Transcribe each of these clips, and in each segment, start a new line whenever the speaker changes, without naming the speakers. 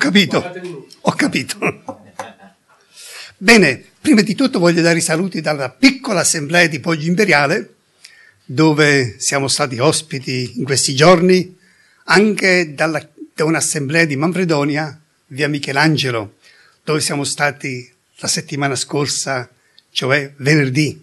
Ho capito. Bene, prima di tutto voglio dare i saluti dalla piccola assemblea di Poggio Imperiale, dove siamo stati ospiti in questi giorni, anche da un'assemblea di Manfredonia, via Michelangelo, dove siamo stati la settimana scorsa, cioè venerdì.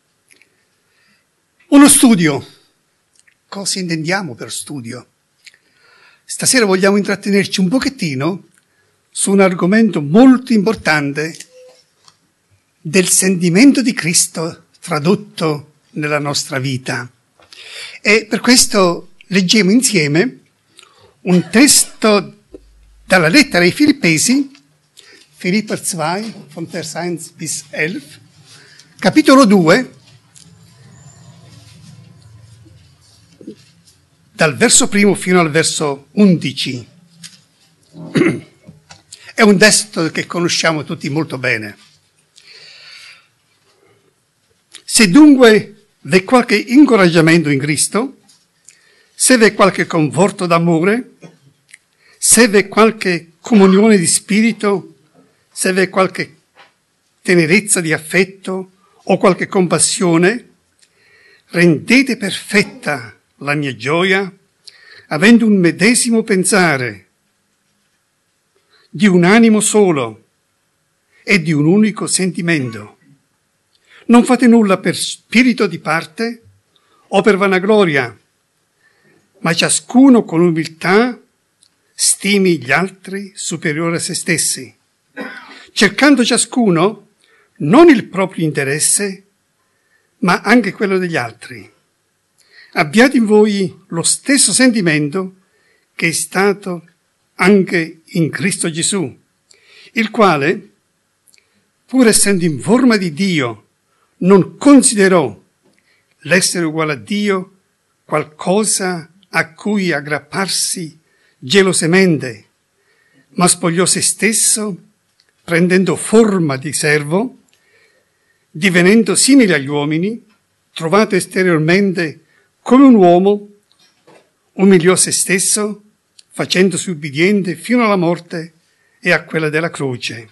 Uno studio. Cosa intendiamo per studio? Stasera vogliamo intrattenerci un pochettino su un argomento molto importante del sentimento di Cristo tradotto nella nostra vita. E per questo leggiamo insieme un testo dalla lettera ai Filippesi, Philipper 2, von Vers 1 bis 11, capitolo 2, dal verso primo fino al verso 11. È un testo che conosciamo tutti molto bene. Se dunque v'è qualche incoraggiamento in Cristo, se v'è qualche conforto d'amore, se v'è qualche comunione di spirito, se v'è qualche tenerezza di affetto o qualche compassione, rendete perfetta la mia gioia, avendo un medesimo pensare, di un animo solo e di un unico sentimento. Non fate nulla per spirito di parte o per vanagloria, ma ciascuno con umiltà stimi gli altri superiori a se stessi, cercando ciascuno non il proprio interesse, ma anche quello degli altri. Abbiate in voi lo stesso sentimento che è stato anche in Cristo Gesù, il quale, pur essendo in forma di Dio, non considerò l'essere uguale a Dio qualcosa a cui aggrapparsi gelosamente, ma spogliò se stesso, prendendo forma di servo, divenendo simile agli uomini, trovato esteriormente come un uomo, umiliò se stesso, facendosi ubbidiente fino alla morte e a quella della croce,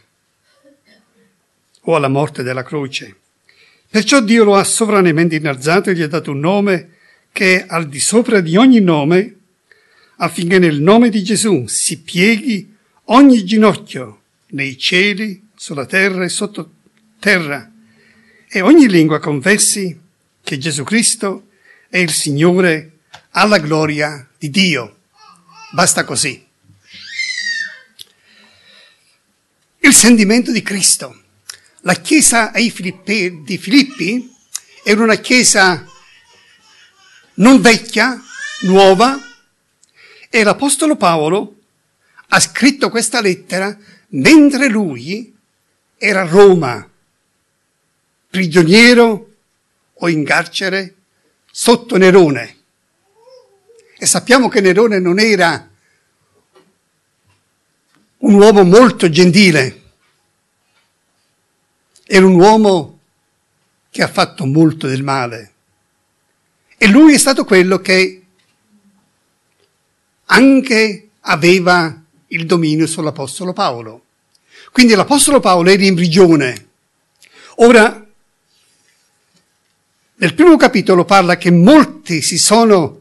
o alla morte della croce. Perciò Dio lo ha sovranamente innalzato e gli ha dato un nome che è al di sopra di ogni nome, affinché nel nome di Gesù si pieghi ogni ginocchio nei cieli, sulla terra e sottoterra, e ogni lingua confessi che Gesù Cristo è il Signore, alla gloria di Dio. Basta così. Il sentimento di Cristo. La chiesa di Filippi era una chiesa non vecchia, nuova, e l'Apostolo Paolo ha scritto questa lettera mentre lui era a Roma, prigioniero o in carcere sotto Nerone. E sappiamo che Nerone non era un uomo molto gentile, era un uomo che ha fatto molto del male. E lui è stato quello che anche aveva il dominio sull'Apostolo Paolo. Quindi l'Apostolo Paolo era in prigione. Ora, nel primo capitolo parla che molti si sono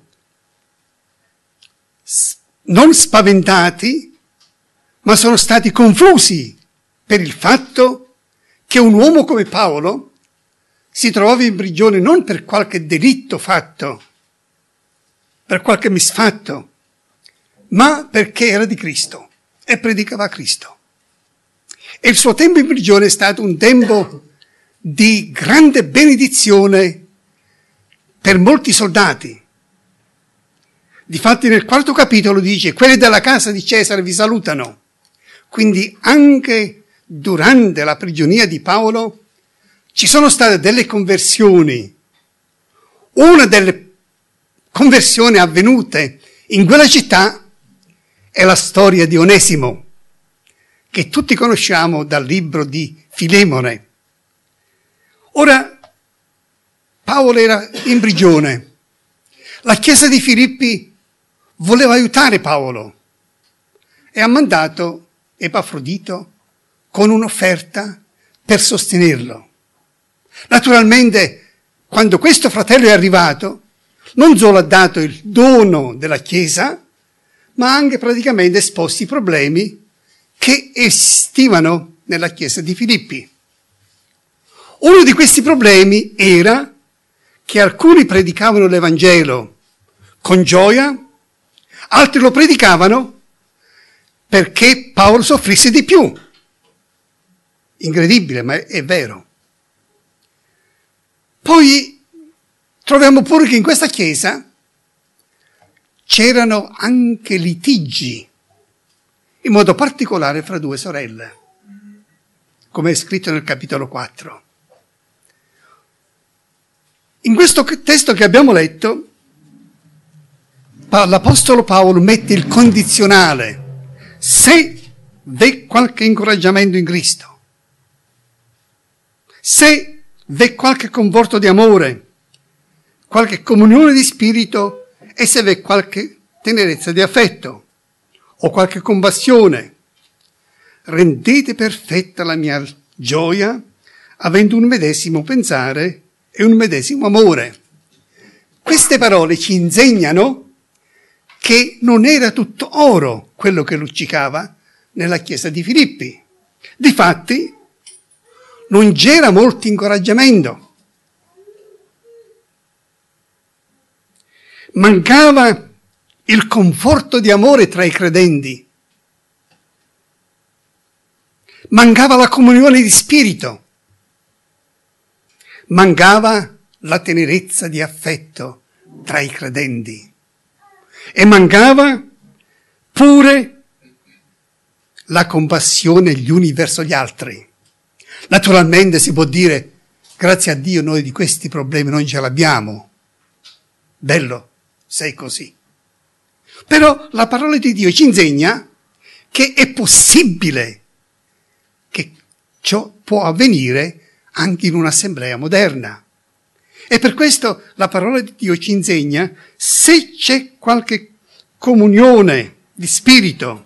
non spaventati, ma sono stati confusi per il fatto che un uomo come Paolo si trovava in prigione non per qualche delitto fatto, per qualche misfatto, ma perché era di Cristo e predicava Cristo. E il suo tempo in prigione è stato un tempo di grande benedizione per molti soldati. Difatti nel quarto capitolo dice: quelli della casa di Cesare vi salutano. Quindi anche durante la prigionia di Paolo ci sono state delle conversioni. Una delle conversioni avvenute in quella città è la storia di Onesimo, che tutti conosciamo dal libro di Filemone. Ora, Paolo era in prigione. La chiesa di Filippi voleva aiutare Paolo e ha mandato Epafrodito con un'offerta per sostenerlo. Naturalmente, quando questo fratello è arrivato, non solo ha dato il dono della Chiesa, ma ha anche praticamente esposto i problemi che esistivano nella Chiesa di Filippi. Uno di questi problemi era che alcuni predicavano l'Evangelo con gioia, altri lo predicavano perché Paolo soffrisse di più. Incredibile, ma è vero. Poi troviamo pure che in questa chiesa c'erano anche litigi, in modo particolare fra due sorelle, come è scritto nel capitolo 4. In questo testo che abbiamo letto, l'Apostolo Paolo mette il condizionale: se v'è qualche incoraggiamento in Cristo, se v'è qualche conforto di amore, qualche comunione di spirito e se v'è qualche tenerezza di affetto o qualche compassione, rendete perfetta la mia gioia avendo un medesimo pensare e un medesimo amore. Queste parole ci insegnano che non era tutto oro quello che luccicava nella chiesa di Filippi. Difatti, non c'era molto incoraggiamento. Mancava il conforto di amore tra i credenti. Mancava la comunione di spirito. Mancava la tenerezza di affetto tra i credenti. E mancava pure la compassione gli uni verso gli altri. Naturalmente si può dire, grazie a Dio noi di questi problemi non ce l'abbiamo. Bello, sei così. Però la parola di Dio ci insegna che è possibile che ciò può avvenire anche in un'assemblea moderna. E per questo la parola di Dio ci insegna, se c'è qualche comunione di spirito,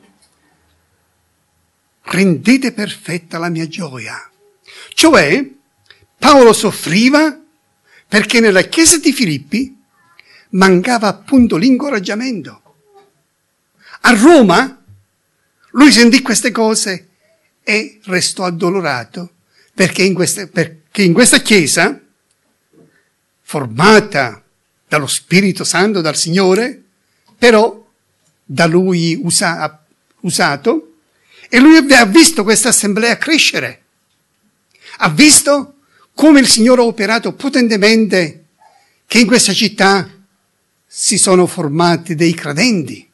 rendete perfetta la mia gioia. Cioè, Paolo soffriva perché nella chiesa di Filippi mancava appunto l'incoraggiamento. A Roma lui sentì queste cose e restò addolorato perché in questa chiesa, formata dallo Spirito Santo, dal Signore, però da lui usato, e lui ha visto questa assemblea crescere. Ha visto come il Signore ha operato potentemente, che in questa città si sono formati dei credenti.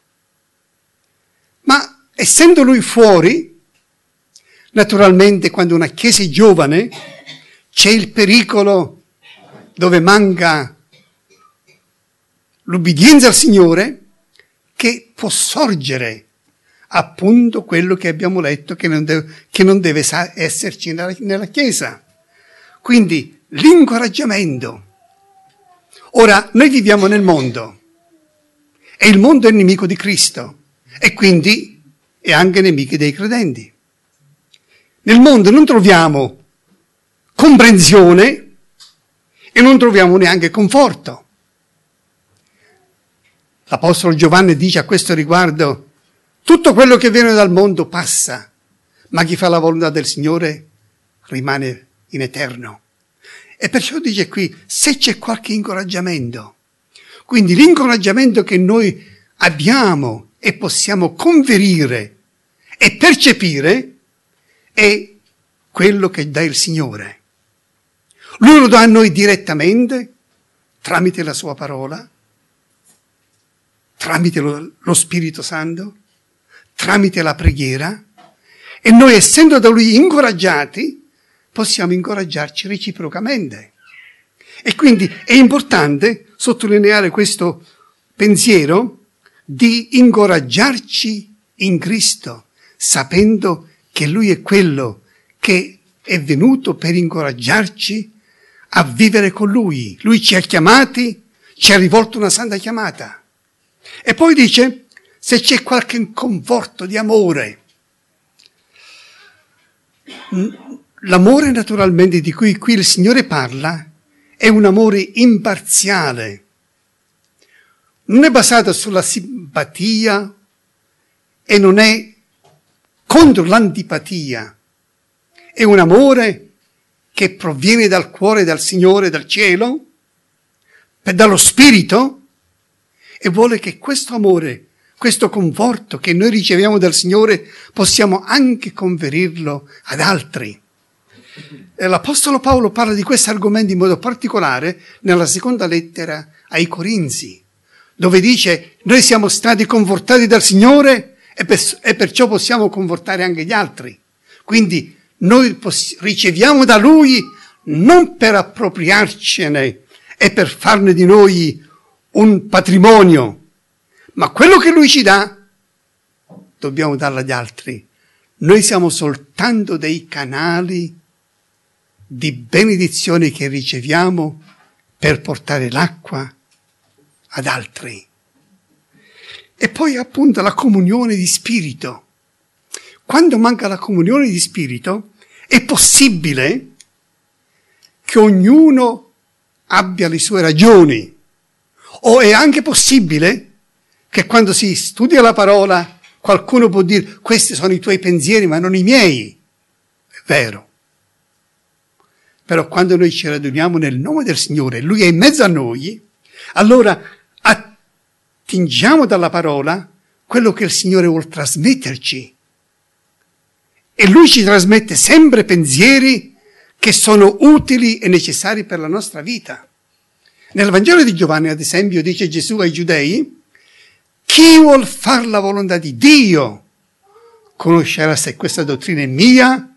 Ma essendo lui fuori, naturalmente quando una chiesa è giovane c'è il pericolo dove manca l'ubbidienza al Signore, che può sorgere appunto quello che abbiamo letto che non deve esserci nella Chiesa. Quindi l'incoraggiamento. Ora, noi viviamo nel mondo e il mondo è nemico di Cristo e quindi è anche nemico dei credenti. Nel mondo non troviamo comprensione e non troviamo neanche conforto. L'Apostolo Giovanni dice a questo riguardo: tutto quello che viene dal mondo passa, ma chi fa la volontà del Signore rimane in eterno. E perciò dice qui, se c'è qualche incoraggiamento, quindi l'incoraggiamento che noi abbiamo e possiamo conferire e percepire è quello che dà il Signore. Lui lo dà a noi direttamente, tramite la sua parola, tramite lo Spirito Santo, tramite la preghiera, e noi, essendo da Lui incoraggiati, possiamo incoraggiarci reciprocamente. E quindi è importante sottolineare questo pensiero di incoraggiarci in Cristo, sapendo che Lui è quello che è venuto per incoraggiarci a vivere con Lui. Lui ci ha chiamati, ci ha rivolto una santa chiamata. E poi dice, se c'è qualche conforto di amore, L'amore naturalmente di cui qui il Signore parla è un amore imparziale, non è basato sulla simpatia e non è contro l'antipatia, è un amore che proviene dal cuore del Signore, dal cielo, dallo Spirito, e vuole che questo amore, questo conforto che noi riceviamo dal Signore, possiamo anche conferirlo ad altri. E l'Apostolo Paolo parla di questo argomento in modo particolare nella seconda lettera ai Corinzi, dove dice: noi siamo stati confortati dal Signore e perciò possiamo confortare anche gli altri. Quindi noi riceviamo da Lui non per appropriarcene e per farne di noi un patrimonio, ma quello che Lui ci dà dobbiamo darlo agli altri. Noi siamo soltanto dei canali di benedizione che riceviamo per portare l'acqua ad altri. E poi appunto la comunione di spirito. Quando manca la comunione di spirito è possibile che ognuno abbia le sue ragioni, o è anche possibile che quando si studia la parola qualcuno può dire: questi sono i tuoi pensieri ma non i miei. È vero. Però quando noi ci raduniamo nel nome del Signore, Lui è in mezzo a noi, allora attingiamo dalla parola quello che il Signore vuol trasmetterci. E Lui ci trasmette sempre pensieri che sono utili e necessari per la nostra vita. Nel Vangelo di Giovanni, ad esempio, dice Gesù ai Giudei: chi vuol fare la volontà di Dio conoscerà se questa dottrina è mia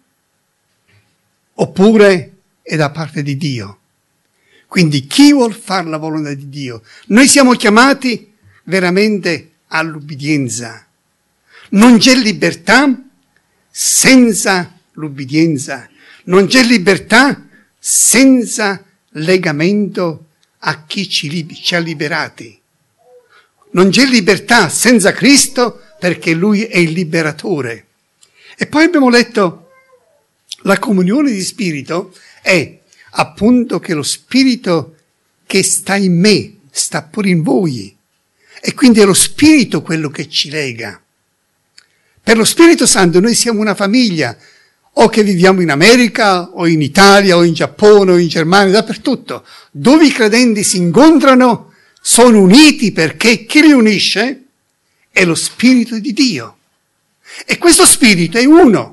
oppure è da parte di Dio. Quindi chi vuol fare la volontà di Dio? Noi siamo chiamati veramente all'ubbidienza. Non c'è libertà senza l'ubbidienza. Non c'è libertà senza legamento a chi ci ha liberati. Non c'è libertà senza Cristo, perché Lui è il liberatore. E poi abbiamo letto la comunione di spirito è appunto che lo spirito che sta in me sta pure in voi, e quindi è lo spirito quello che ci lega. Per lo Spirito Santo noi siamo una famiglia, o che viviamo in America o in Italia o in Giappone o in Germania, dappertutto, dove i credenti si incontrano sono uniti, perché chi li unisce è lo Spirito di Dio, e questo Spirito è uno.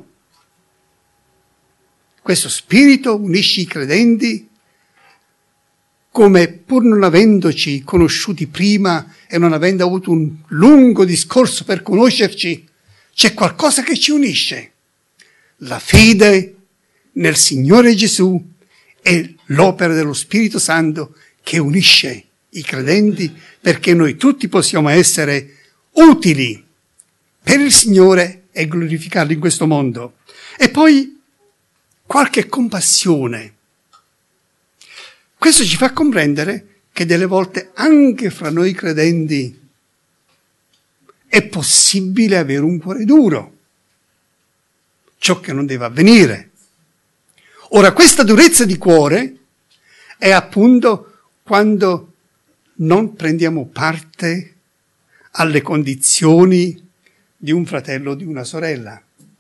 Questo Spirito unisce i credenti, come pur non avendoci conosciuti prima e non avendo avuto un lungo discorso per conoscerci, c'è qualcosa che ci unisce. La fede nel Signore Gesù e l'opera dello Spirito Santo che unisce i credenti, perché noi tutti possiamo essere utili per il Signore e glorificarlo in questo mondo. E poi qualche compassione. Questo ci fa comprendere che delle volte anche fra noi credenti è possibile avere un cuore duro, ciò che non deve avvenire. Ora, questa durezza di cuore è appunto quando non prendiamo parte alle condizioni di un fratello o di una sorella.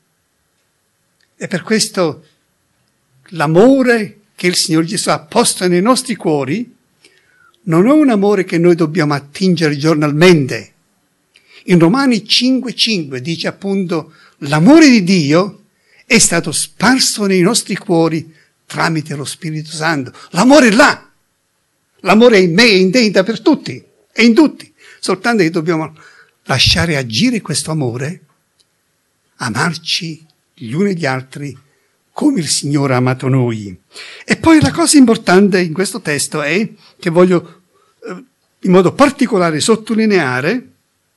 E per questo l'amore che il Signore Gesù ha posto nei nostri cuori non è un amore che noi dobbiamo attingere giornalmente. In Romani 5,5 dice appunto: l'amore di Dio è stato sparso nei nostri cuori tramite lo Spirito Santo. L'amore è là. L'amore è in me, è in te, per tutti, è in tutti. Soltanto che dobbiamo lasciare agire questo amore, amarci gli uni gli altri come il Signore ha amato noi. E poi la cosa importante in questo testo è che voglio in modo particolare sottolineare,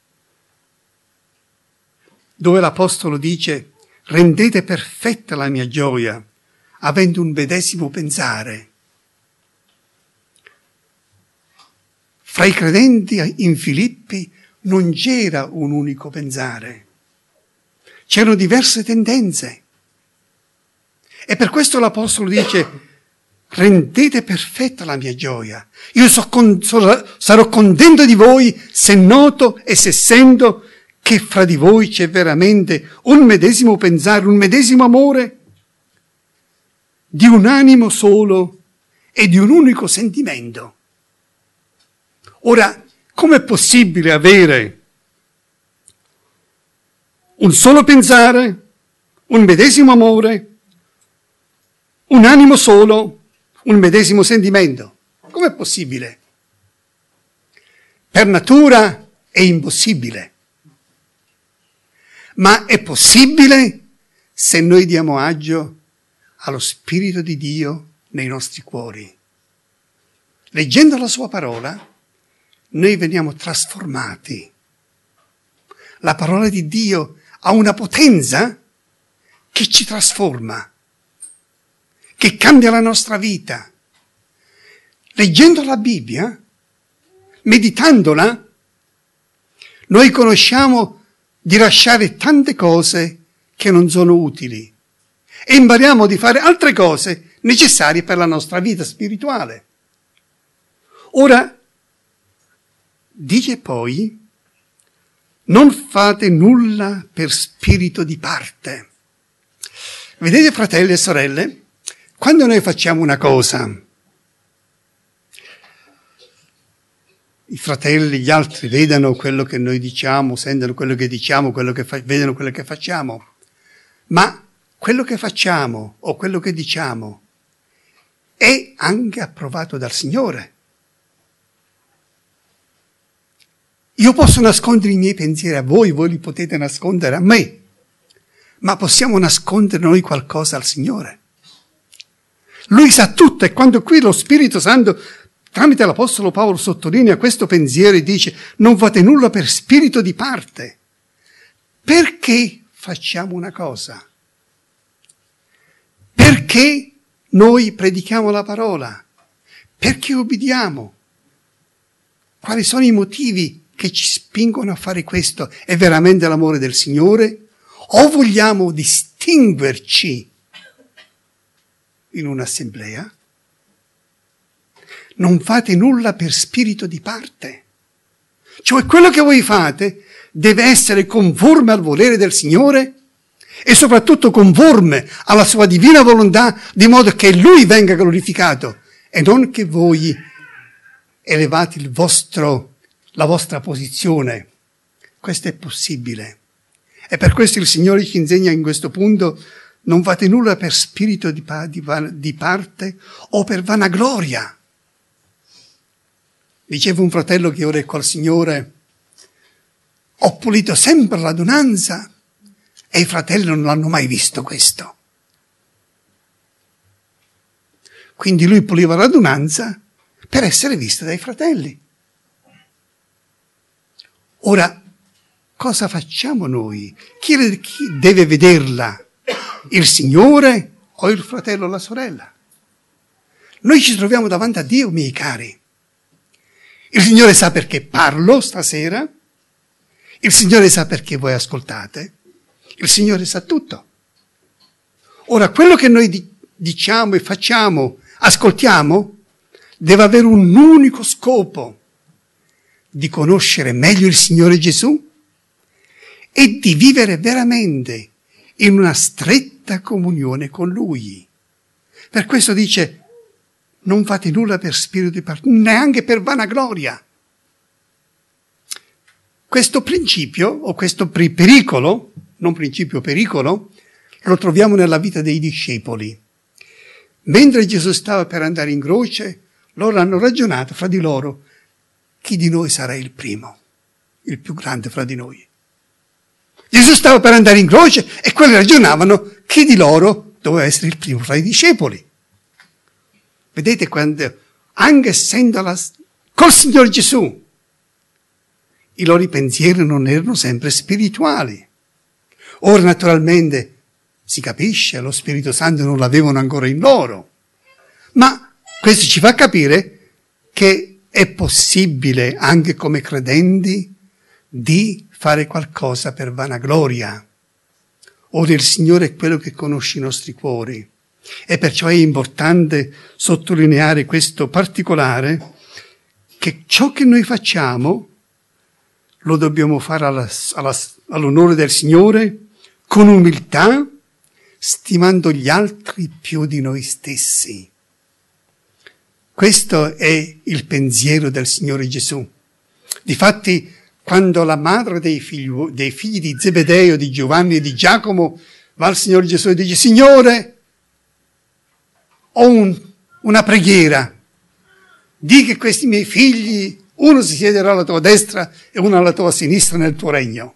dove l'Apostolo dice: rendete perfetta la mia gioia, avendo un medesimo pensare. Fra i credenti in Filippi non c'era un unico pensare, c'erano diverse tendenze. E per questo l'Apostolo dice: rendete perfetta la mia gioia. Io sarò contento di voi se noto e se sento che fra di voi c'è veramente un medesimo pensare, un medesimo amore, di un animo solo e di un unico sentimento. Ora, com'è possibile avere un solo pensare, un medesimo amore, un animo solo, un medesimo sentimento? Com'è possibile? Per natura è impossibile, ma è possibile se noi diamo agio allo Spirito di Dio nei nostri cuori. Leggendo la sua parola, noi veniamo trasformati. La parola di Dio ha una potenza che ci trasforma, che cambia la nostra vita. Leggendo la Bibbia, meditandola, noi conosciamo di lasciare tante cose che non sono utili e impariamo di fare altre cose necessarie per la nostra vita spirituale. Ora, dice poi: non fate nulla per spirito di parte. Vedete, fratelli e sorelle, quando noi facciamo una cosa, i fratelli, gli altri vedono quello che noi diciamo, sentono quello che diciamo, vedono quello che facciamo, ma quello che facciamo o quello che diciamo è anche approvato dal Signore. Io posso nascondere i miei pensieri a voi li potete nascondere a me, ma possiamo nascondere noi qualcosa al Signore. Lui sa tutto, e quando qui lo Spirito Santo, tramite l'Apostolo Paolo, sottolinea questo pensiero e dice: non fate nulla per spirito di parte. Perché facciamo una cosa? Perché noi predichiamo la parola? Perché obbediamo? Quali sono i motivi che ci spingono a fare questo? È veramente l'amore del Signore? O vogliamo distinguerci in un'assemblea? Non fate nulla per spirito di parte. Cioè, quello che voi fate deve essere conforme al volere del Signore e soprattutto conforme alla sua divina volontà, di modo che Lui venga glorificato e non che voi elevate la vostra posizione. Questo è possibile. E per questo il Signore ci insegna in questo punto: non fate nulla per spirito di parte o per vanagloria. Diceva un fratello che ora è col Signore: ho pulito sempre l'adunanza, e i fratelli non l'hanno mai visto questo. Quindi lui puliva l'adunanza per essere visto dai fratelli. Ora, cosa facciamo noi? Chi deve vederla? Il Signore o il fratello o la sorella? Noi ci troviamo davanti a Dio, miei cari. Il Signore sa perché parlo stasera, il Signore sa perché voi ascoltate, il Signore sa tutto. Ora, quello che noi diciamo e facciamo, ascoltiamo, deve avere un unico scopo: di conoscere meglio il Signore Gesù e di vivere veramente in una stretta comunione con Lui. Per questo dice: non fate nulla per spirito di parte, neanche per vanagloria. Questo principio, o questo pericolo, non principio, pericolo, lo troviamo nella vita dei discepoli. Mentre Gesù stava per andare in croce, loro hanno ragionato fra di loro: chi di noi sarà il primo, il più grande fra di noi? Gesù stava per andare in croce e quelli ragionavano chi di loro doveva essere il primo fra i discepoli. Vedete, quando, anche essendo col Signore Gesù, i loro pensieri non erano sempre spirituali. Ora, naturalmente, si capisce, lo Spirito Santo non l'avevano ancora in loro, ma questo ci fa capire che è possibile, anche come credenti, di fare qualcosa per vanagloria. Ora il Signore è quello che conosce i nostri cuori. E perciò è importante sottolineare questo particolare, che ciò che noi facciamo lo dobbiamo fare all'onore del Signore, con umiltà, stimando gli altri più di noi stessi. Questo è il pensiero del Signore Gesù. Difatti, quando la madre dei figli di Zebedeo, di Giovanni e di Giacomo va al Signore Gesù e dice: Signore, ho una preghiera, di che questi miei figli, uno si siederà alla tua destra e uno alla tua sinistra nel tuo regno.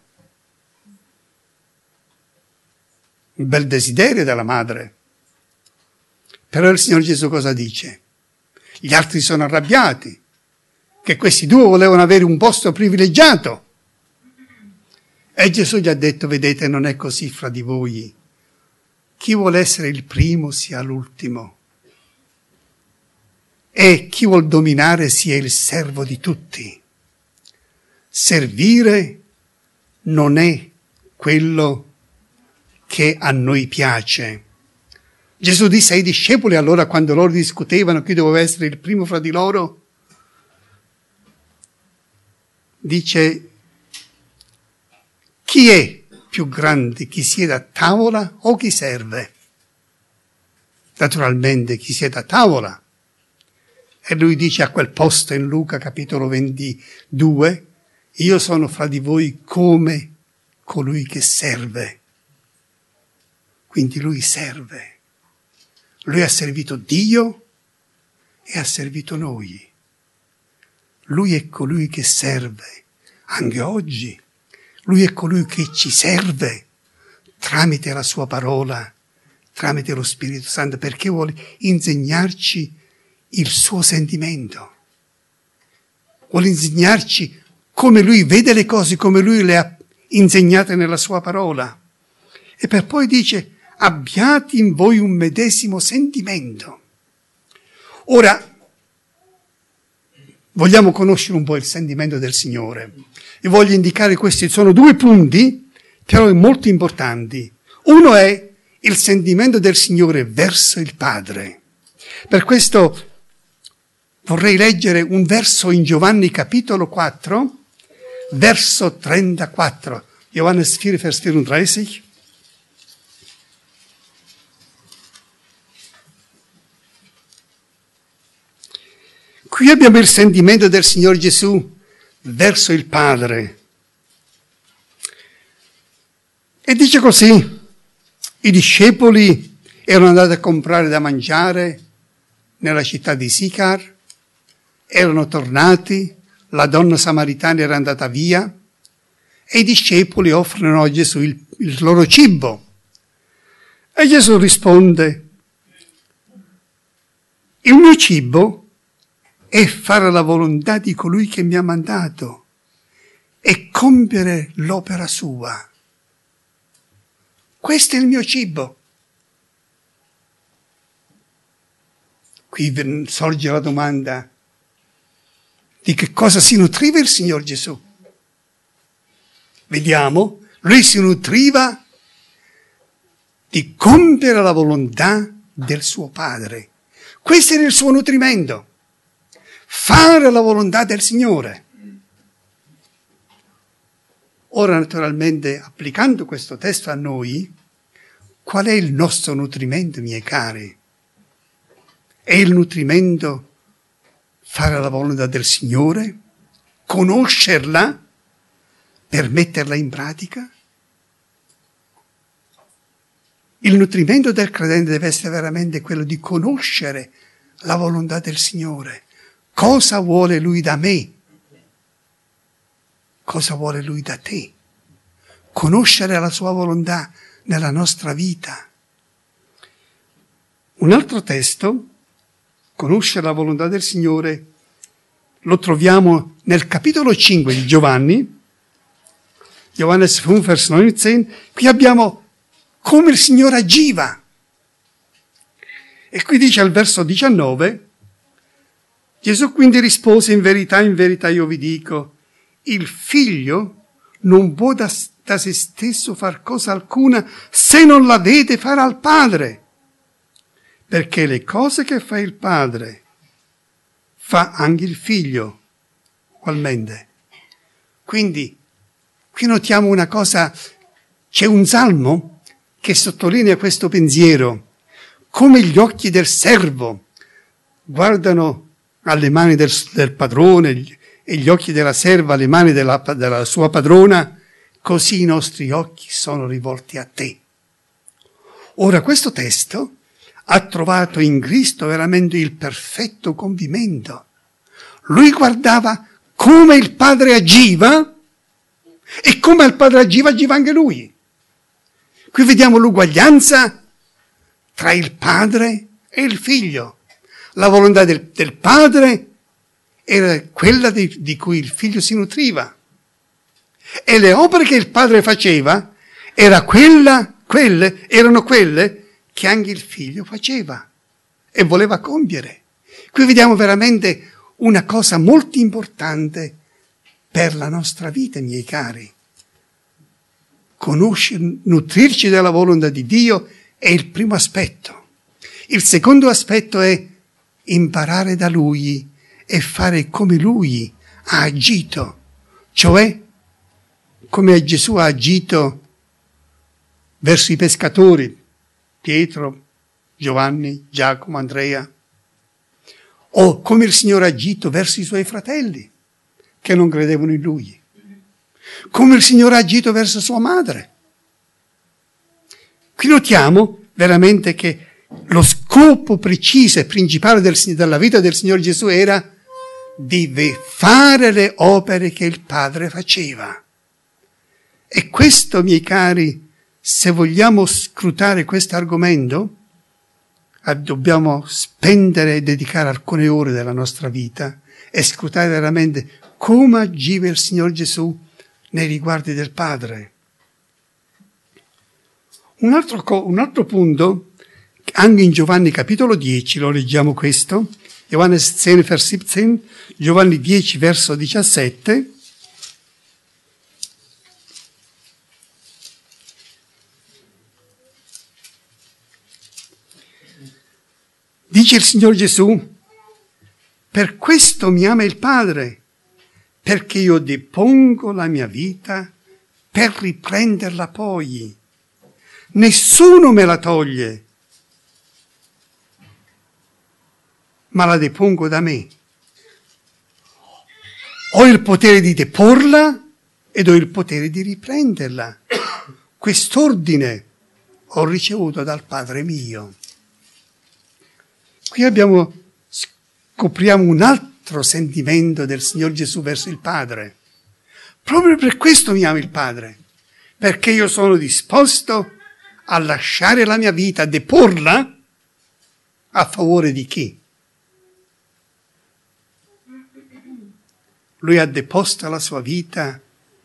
Un bel desiderio della madre. Però il Signore Gesù cosa dice? Gli altri sono arrabbiati, che questi due volevano avere un posto privilegiato. E Gesù gli ha detto: vedete, non è così fra di voi. Chi vuole essere il primo sia l'ultimo. E chi vuol dominare sia il servo di tutti. Servire non è quello che a noi piace. Gesù disse ai discepoli allora, quando loro discutevano chi doveva essere il primo fra di loro, dice: chi è più grande, chi siede a tavola o chi serve? Naturalmente chi siede a tavola. E lui dice a quel posto in Luca capitolo 22: io sono fra di voi come colui che serve. Quindi lui serve. Lui ha servito Dio e ha servito noi. Lui è colui che serve anche oggi. Lui è colui che ci serve tramite la sua parola, tramite lo Spirito Santo, perché vuole insegnarci il suo sentimento. Vuole insegnarci come lui vede le cose, come lui le ha insegnate nella sua parola. E per poi dice: abbiate in voi un medesimo sentimento. Ora, vogliamo conoscere un po' il sentimento del Signore. E voglio indicare questi, sono due punti, però molto importanti. Uno è il sentimento del Signore verso il Padre. Per questo vorrei leggere un verso in Giovanni capitolo 4, verso 34. Johannes 4, Vers 34. Qui abbiamo il sentimento del Signore Gesù verso il Padre. E dice così: i discepoli erano andati a comprare da mangiare nella città di Sicar, erano tornati, la donna samaritana era andata via e i discepoli offrono a Gesù il loro cibo. E Gesù risponde: il mio cibo è fare la volontà di colui che mi ha mandato e compiere l'opera sua. Questo è il mio cibo. Qui sorge la domanda: di che cosa si nutriva il Signor Gesù? Vediamo, lui si nutriva di compiere la volontà del suo Padre. Questo era il suo nutrimento. Fare la volontà del Signore. Ora, naturalmente, applicando questo testo a noi, qual è il nostro nutrimento, miei cari? È il nutrimento fare la volontà del Signore, conoscerla per metterla in pratica? Il nutrimento del credente deve essere veramente quello di conoscere la volontà del Signore. Cosa vuole Lui da me? Cosa vuole Lui da te? Conoscere la sua volontà nella nostra vita. Un altro testo, conoscere la volontà del Signore, lo troviamo nel capitolo 5 di Giovanni, Johannes 5, Vers 19. Qui abbiamo come il Signore agiva. E qui dice al verso 19: Gesù quindi rispose: in verità io vi dico, il figlio non può da se stesso far cosa alcuna se non la vede fare al Padre. perché le cose che fa il Padre fa anche il Figlio ugualmente. Quindi qui notiamo una cosa, c'è un salmo che sottolinea questo pensiero, come gli occhi del servo guardano alle mani del padrone e gli occhi della serva alle mani della sua padrona, così i nostri occhi sono rivolti a te. Ora questo testo ha trovato in Cristo veramente il perfetto compimento. Lui guardava come il Padre agiva e come il Padre agiva anche lui. Qui vediamo l'uguaglianza tra il Padre e il Figlio. La volontà del Padre era quella di cui il Figlio si nutriva. E le opere che il Padre faceva erano quelle che anche il Figlio faceva e voleva compiere. Qui vediamo veramente una cosa molto importante per la nostra vita, miei cari. Conoscere, nutrirci della volontà di Dio è il primo aspetto. Il secondo aspetto è imparare da Lui e fare come Lui ha agito, cioè come Gesù ha agito verso i pescatori, Pietro, Giovanni, Giacomo, Andrea, o come il Signore ha agito verso i Suoi fratelli che non credevano in Lui, come il Signore ha agito verso sua madre. Qui notiamo veramente che lo scopo preciso e principale della vita del Signore Gesù era di fare le opere che il Padre faceva. E questo, miei cari, se vogliamo scrutare questo argomento, dobbiamo spendere e dedicare alcune ore della nostra vita e scrutare veramente come agiva il Signore Gesù nei riguardi del Padre. Un altro punto, anche in Giovanni capitolo 10, lo leggiamo questo, Johannes 10, Vers 17, Giovanni 10, verso 17, dice il Signore Gesù, per questo mi ama il Padre, perché io depongo la mia vita per riprenderla poi. Nessuno me la toglie, ma la depongo da me. Ho il potere di deporla ed ho il potere di riprenderla. Quest'ordine ho ricevuto dal Padre mio. Qui scopriamo un altro sentimento del Signore Gesù verso il Padre. Proprio per questo mi ama il Padre, perché io sono disposto a lasciare la mia vita, a deporla a favore di chi? Lui ha deposto la sua vita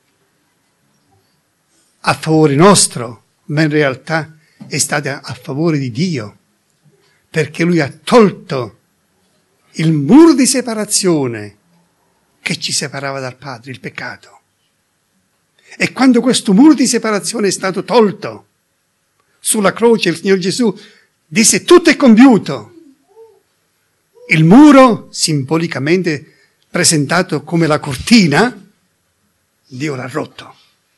a favore nostro, ma in realtà è stata a favore di Dio, perché Lui ha tolto il muro di separazione che ci separava dal Padre, il peccato. E quando questo muro di separazione è stato tolto, sulla croce il Signore Gesù disse tutto è compiuto. Il muro, simbolicamente presentato come la cortina, Dio l'ha rotto.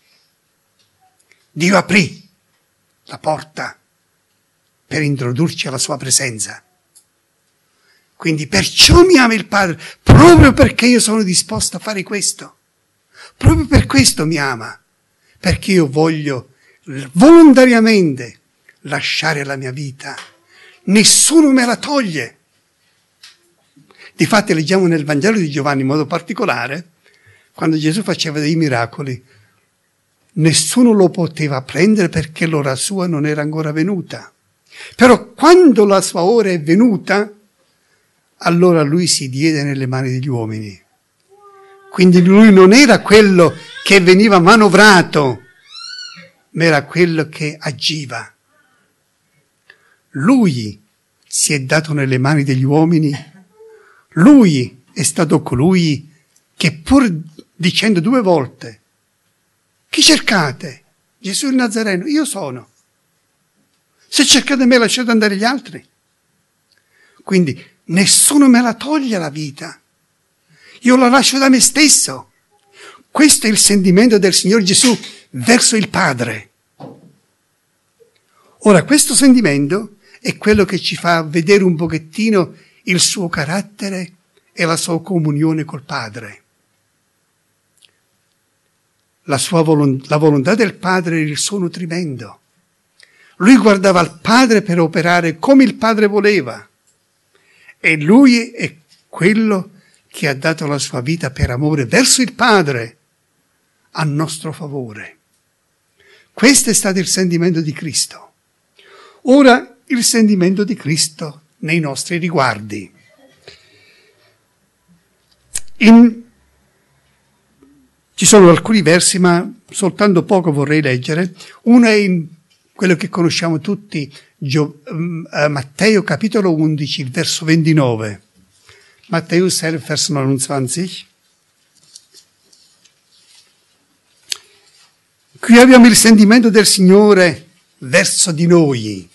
Dio aprì la porta per introdurci alla sua presenza. Quindi perciò mi ama il Padre, proprio perché io sono disposto a fare questo. Proprio per questo mi ama, perché io voglio volontariamente lasciare la mia vita. Nessuno me la toglie. Difatti leggiamo nel Vangelo di Giovanni in modo particolare, quando Gesù faceva dei miracoli, nessuno lo poteva prendere perché l'ora sua non era ancora venuta. Però quando la sua ora è venuta, allora lui si diede nelle mani degli uomini. Quindi lui non era quello che veniva manovrato, ma era quello che agiva. Lui si è dato nelle mani degli uomini. Lui è stato colui che pur dicendo 2 volte, chi cercate? Gesù il Nazareno, io sono. Se cercate me lasciate andare gli altri. Quindi nessuno me la toglie la vita. Io la lascio da me stesso. Questo è il sentimento del Signore Gesù verso il Padre. Ora, questo sentimento è quello che ci fa vedere un pochettino il suo carattere e la sua comunione col Padre. La volontà del Padre era il suo nutrimento. Lui guardava al Padre per operare come il Padre voleva. E lui è quello che ha dato la sua vita per amore verso il Padre a nostro favore. Questo è stato il sentimento di Cristo. Ora il sentimento di Cristo nei nostri riguardi. Ci sono alcuni versi, ma soltanto poco vorrei leggere. Uno è in quello che conosciamo tutti, Matteo capitolo 11, il verso 29. Matthäus 11, Vers 29. Qui abbiamo il sentimento del Signore verso di noi.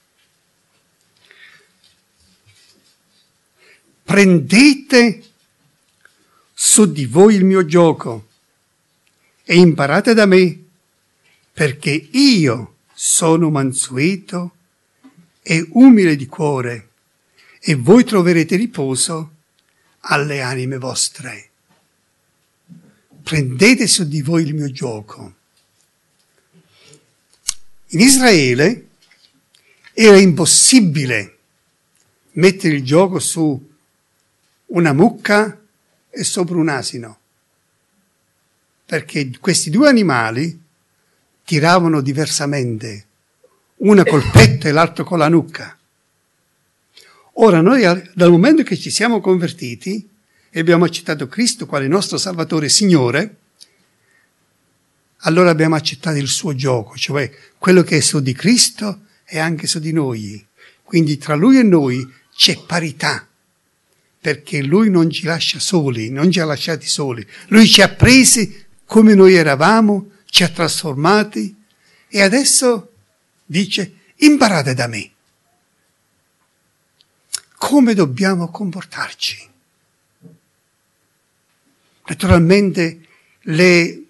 Prendete su di voi il mio gioco e imparate da me, perché io sono mansueto e umile di cuore, e voi troverete riposo alle anime vostre. Prendete su di voi il mio gioco. In Israele era impossibile mettere il gioco su una mucca e sopra un asino, perché questi due animali tiravano diversamente, una col petto e l'altro con la nuca. Ora noi, dal momento che ci siamo convertiti e abbiamo accettato Cristo quale nostro Salvatore e Signore, allora abbiamo accettato il suo gioco, cioè quello che è su di Cristo è anche su di noi. Quindi tra Lui e noi c'è parità, perché Lui non ci lascia soli, non ci ha lasciati soli. Lui ci ha presi come noi eravamo, ci ha trasformati e adesso dice: imparate da me come dobbiamo comportarci. Naturalmente le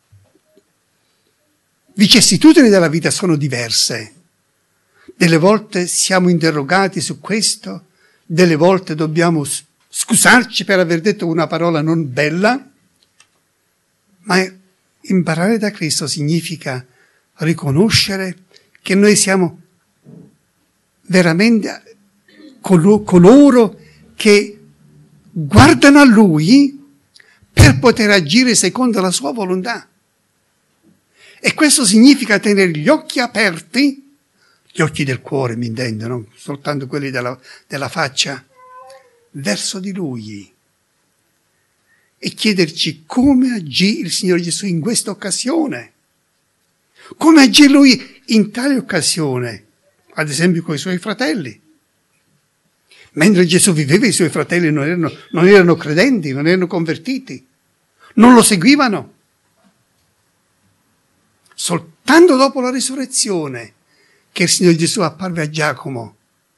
vicissitudini della vita sono diverse. Delle volte siamo interrogati su questo, delle volte dobbiamo scusarci per aver detto una parola non bella, ma imparare da Cristo significa riconoscere che noi siamo veramente coloro che guardano a Lui per poter agire secondo la sua volontà. E questo significa tenere gli occhi aperti, gli occhi del cuore mi intendo, non soltanto quelli della faccia, verso di Lui. E chiederci come agì il Signore Gesù in questa occasione. Come agì Lui in tale occasione, ad esempio con i Suoi fratelli. Mentre Gesù viveva, i Suoi fratelli non erano credenti, non erano convertiti, non lo seguivano. Soltanto dopo la risurrezione che il Signore Gesù apparve a Giacomo.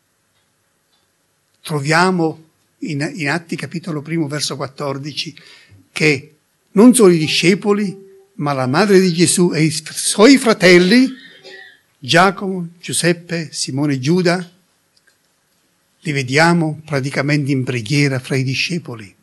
Troviamo in Atti capitolo 1 verso 14 che non solo i discepoli ma la madre di Gesù e i suoi fratelli Giacomo, Giuseppe, Simone e Giuda li vediamo praticamente in preghiera fra i discepoli.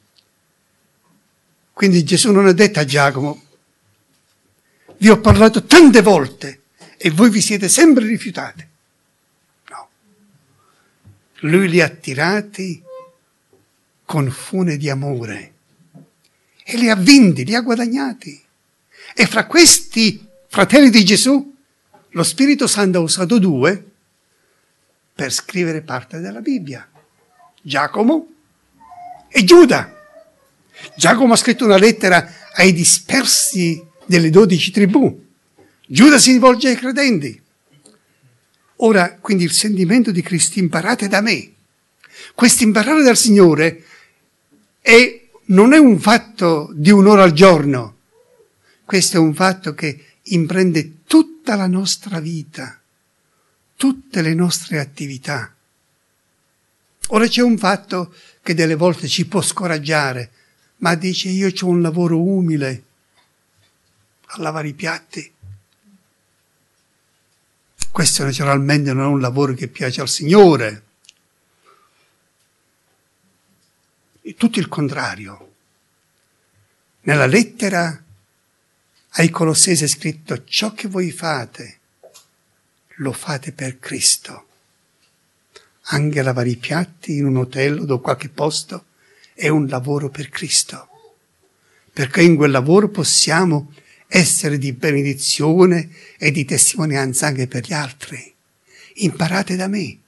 Quindi Gesù non ha detto a Giacomo: vi ho parlato tante volte e voi vi siete sempre rifiutati. No. Lui li ha attirati con fune di amore e li ha vinti, li ha guadagnati. E fra questi fratelli di Gesù lo Spirito Santo ha usato due per scrivere parte della Bibbia: Giacomo e Giuda. Giacomo ha scritto una lettera ai dispersi delle 12 tribù. Giuda si rivolge ai credenti. Ora, quindi il sentimento di Cristo: imparate da me. Questo imparare dal Signore non è un fatto di un'ora al giorno. Questo è un fatto che imprende tutta la nostra vita, tutte le nostre attività. Ora c'è un fatto che delle volte ci può scoraggiare, ma dice io ho un lavoro umile a lavare i piatti. Questo naturalmente non è un lavoro che piace al Signore. È tutto il contrario. Nella lettera ai Colossesi è scritto: ciò che voi fate, lo fate per Cristo. Anche lavare i piatti in un hotel o da qualche posto è un lavoro per Cristo. Perché in quel lavoro possiamo essere di benedizione e di testimonianza anche per gli altri. Imparate da me.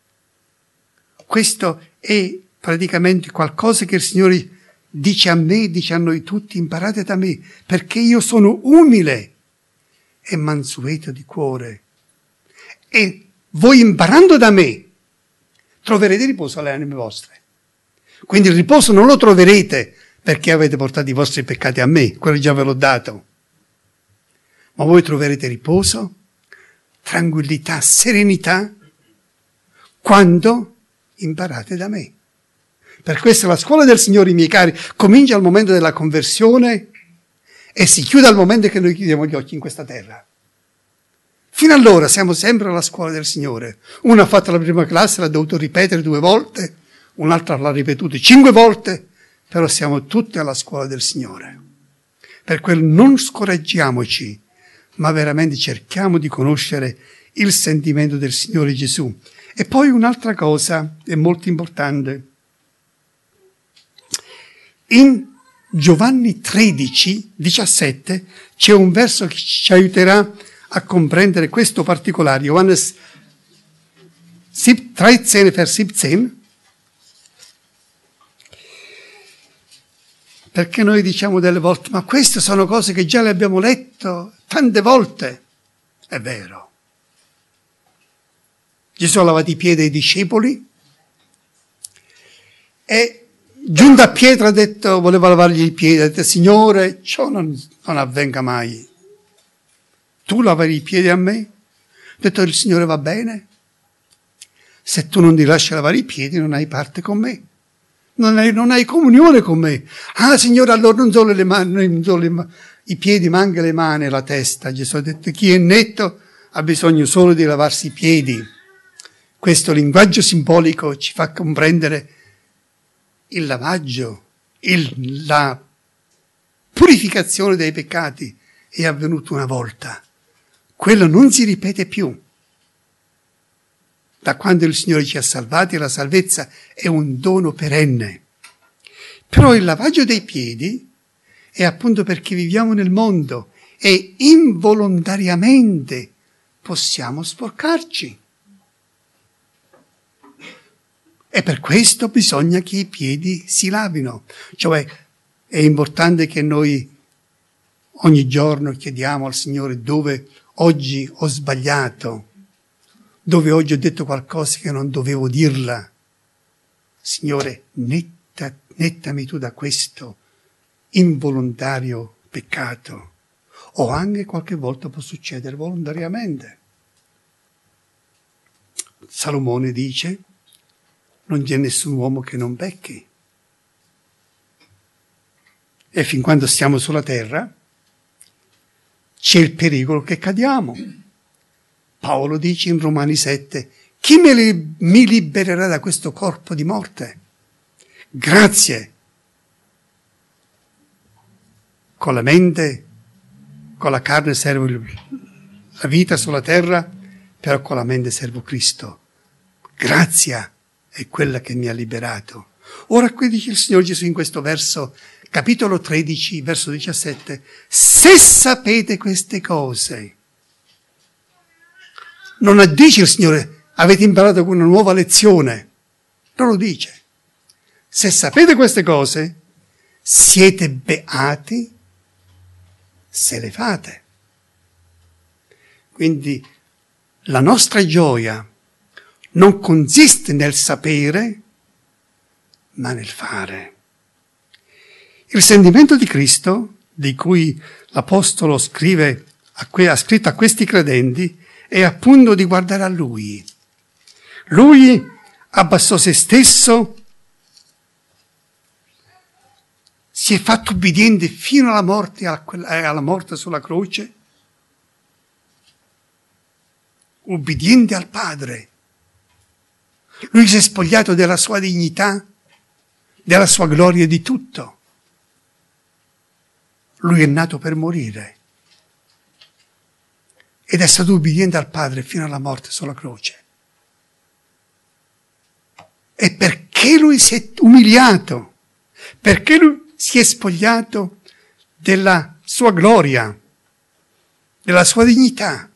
Questo è praticamente qualcosa che il Signore dice a me, dice a noi tutti: imparate da me, perché io sono umile e mansueto di cuore. E voi imparando da me troverete riposo alle anime vostre. Quindi il riposo non lo troverete perché avete portato i vostri peccati a me, quello già ve l'ho dato. Ma voi troverete riposo, tranquillità, serenità quando imparate da me. Per questo la scuola del Signore, miei cari, comincia al momento della conversione e si chiude al momento che noi chiudiamo gli occhi in questa terra. Fino allora siamo sempre alla scuola del Signore. Uno ha fatto la prima classe, l'ha dovuto ripetere 2 volte, un'altra l'ha ripetuto 5 volte, però siamo tutti alla scuola del Signore. Per quello non scoraggiamoci, ma veramente cerchiamo di conoscere il sentimento del Signore Gesù. E poi un'altra cosa è molto importante. In Giovanni 13, 17 c'è un verso che ci aiuterà a comprendere questo particolare. Johannes 13, vers 17. Perché noi diciamo delle volte: ma queste sono cose che già le abbiamo letto tante volte. È vero. Gesù ha lavato i piedi ai discepoli e giunto a Pietro ha detto, voleva lavargli i piedi, ha detto: Signore, ciò non avvenga mai. Tu lavari i piedi a me? Ha detto il Signore: va bene. Se tu non ti lasci lavare i piedi non hai parte con me. Non hai comunione con me. Ah, Signore, allora non solo le mani, non solo i piedi, ma anche le mani e la testa. Gesù ha detto: chi è netto ha bisogno solo di lavarsi i piedi. Questo linguaggio simbolico ci fa comprendere il lavaggio, la purificazione dei peccati è avvenuto una volta. Quello non si ripete più. Da quando il Signore ci ha salvati, la salvezza è un dono perenne. Però il lavaggio dei piedi è appunto perché viviamo nel mondo e involontariamente possiamo sporcarci. E per questo bisogna che i piedi si lavino. Cioè è importante che noi ogni giorno chiediamo al Signore: dove oggi ho sbagliato, dove oggi ho detto qualcosa che non dovevo dirla. Signore, nettami tu da questo involontario peccato. O anche qualche volta può succedere volontariamente. Salomone dice: non c'è nessun uomo che non pecchi. E fin quando stiamo sulla terra c'è il pericolo che cadiamo. Paolo dice in Romani 7: chi mi libererà da questo corpo di morte? Grazie. Con la mente, con la carne servo la vita sulla terra, però con la mente servo Cristo. Grazia è quella che mi ha liberato. Ora qui dice il Signore Gesù in questo verso, capitolo 13, verso 17: se sapete queste cose. Non dice il Signore: avete imparato una nuova lezione. Non lo dice. Se sapete queste cose, siete beati se le fate. Quindi la nostra gioia non consiste nel sapere, ma nel fare. Il sentimento di Cristo, di cui l'Apostolo ha scritto a questi credenti, è appunto di guardare a Lui. Lui abbassò se stesso, si è fatto ubbidiente fino alla morte sulla croce, ubbidiente al Padre. Lui si è spogliato della sua dignità, della sua gloria, di tutto. Lui è nato per morire ed è stato ubbidiente al Padre fino alla morte sulla croce. E perché lui si è umiliato, perché lui si è spogliato della sua gloria, della sua dignità.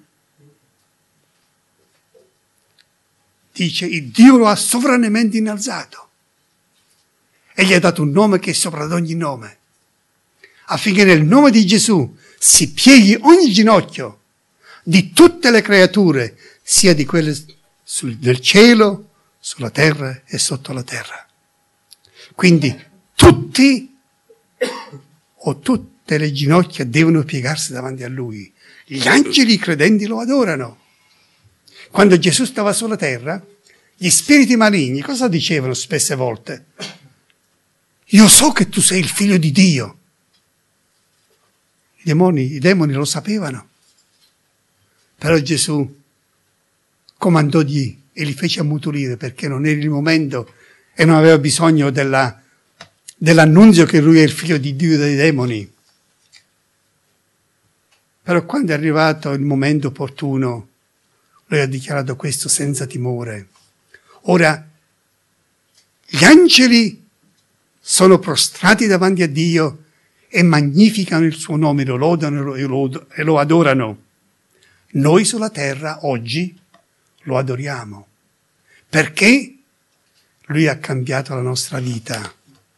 Dice, il Dio lo ha sovranamente innalzato e gli ha dato un nome che è sopra ad ogni nome, affinché nel nome di Gesù si pieghi ogni ginocchio di tutte le creature, sia di quelle del cielo, sulla terra e sotto la terra. Quindi tutti o tutte le ginocchia devono piegarsi davanti a Lui. Gli angeli credenti lo adorano. Quando Gesù stava sulla terra, gli spiriti maligni cosa dicevano spesse volte? Io so che tu sei il figlio di Dio. I demoni lo sapevano. Però Gesù comandò e li fece ammutolire perché non era il momento e non aveva bisogno dell'annunzio che lui è il figlio di Dio dei demoni. Però quando è arrivato il momento opportuno, lui ha dichiarato questo senza timore. Ora, gli angeli sono prostrati davanti a Dio e magnificano il suo nome, lo lodano e lo adorano. Noi sulla terra oggi lo adoriamo perché Lui ha cambiato la nostra vita.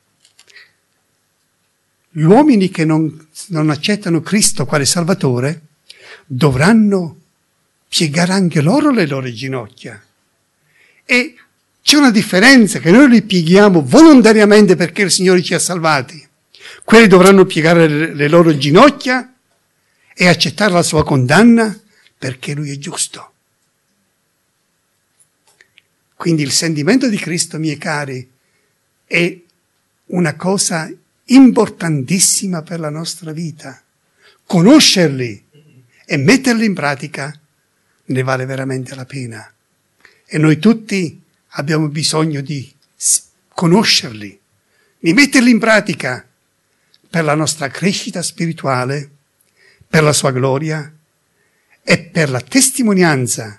Gli uomini che non accettano Cristo quale Salvatore dovranno piegare anche loro le loro ginocchia. E c'è una differenza, che noi li pieghiamo volontariamente perché il Signore ci ha salvati. Quelli dovranno piegare le loro ginocchia e accettare la sua condanna perché Lui è giusto. Quindi il sentimento di Cristo, miei cari, è una cosa importantissima per la nostra vita. Conoscerli e metterli in pratica ne vale veramente la pena. E noi tutti abbiamo bisogno di conoscerli, di metterli in pratica per la nostra crescita spirituale, per la sua gloria e per la testimonianza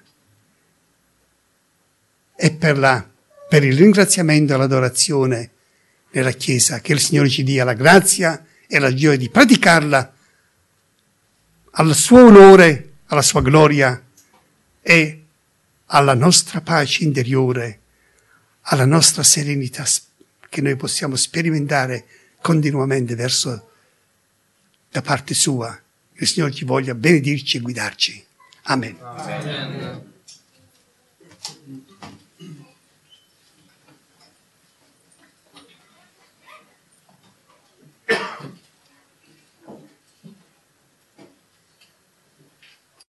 e per il ringraziamento e l'adorazione nella Chiesa. Che il Signore ci dia la grazia e la gioia di praticarla al suo onore, alla sua gloria e alla nostra pace interiore, alla nostra serenità che noi possiamo sperimentare continuamente da parte sua. Il Signore ci voglia benedirci e guidarci. Amen.
Amen.